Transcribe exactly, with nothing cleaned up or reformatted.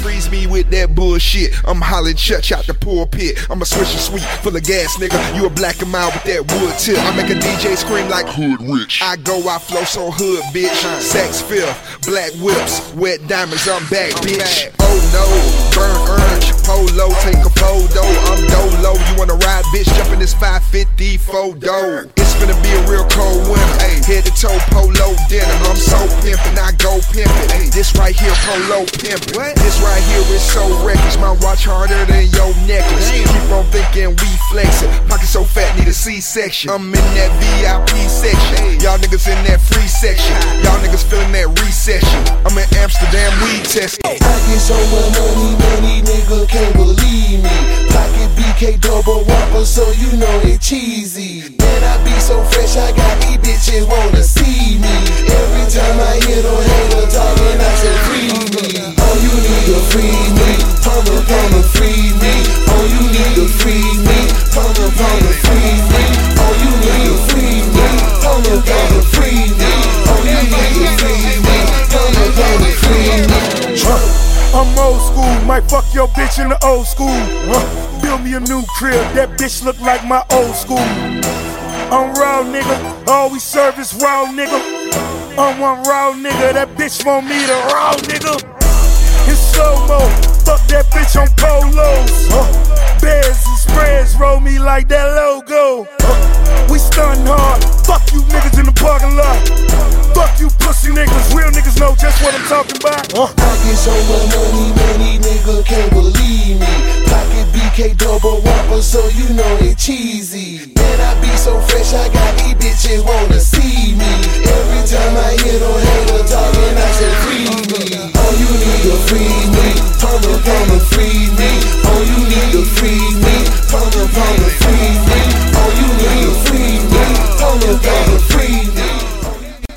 freeze me with that bullshit. I'm hollering church out the pulpit. I'm a swisher sweet full of gas, nigga. You a black and mild with that wood tip. I make a D J scream like Hood Rich. I go, I flow so hood, bitch. Sex filth, black whips, wet diamonds, I'm back, bitch. Oh no, burn orange, polo, take a photo. I'm dolo, you wanna ride, bitch? Jump in this five fifty photo. It's finna be a real cold winter. Ay, head to toe polo denim. I'm so pimpin', I go pimpin'. Ay, this right here polo pimpin'. This right here is so reckless. My watch harder than your necklace. Keep on thinking we flexin'. Pocket so fat, need a C-section. I'm in that V I P section. Y'all niggas in that free section. Y'all niggas feeling that recession. I'm in Amsterdam, weed testing. I get so much money, money, nigga can't believe me. Pocket B K double whopper, so you know it cheesy. Man, I be so fresh, I got these bitches wanna see me. Every time I hear the hater talking, I say free me. Oh, you need to free me. Pump up on the free me. Oh, you need to free me. Pump up on the free me. Oh, you need to free me. Pump up on the free me. Oh, you need to free me. Pump up on the free me. I'm old school, might fuck your bitch in the old school. Uh, build me a new crib, that bitch look like my old school. I'm raw nigga, all we serve is raw nigga. I'm one raw nigga, that bitch want me to raw nigga. It's slow-mo, fuck that bitch on polos. Uh, bears and spreads roll me like that logo. Uh, we stun hard, fuck you niggas in the parking lot. Fuck you pussy niggas, real niggas know just what I'm talking about. Uh. I get so much money, money, nigga can't believe me. Pocket B K double whopper, so you know it cheesy. Man, I be so fresh, I got these bitches wanna see me. Every time I hear the hater talking, I say free me. Oh, you need to free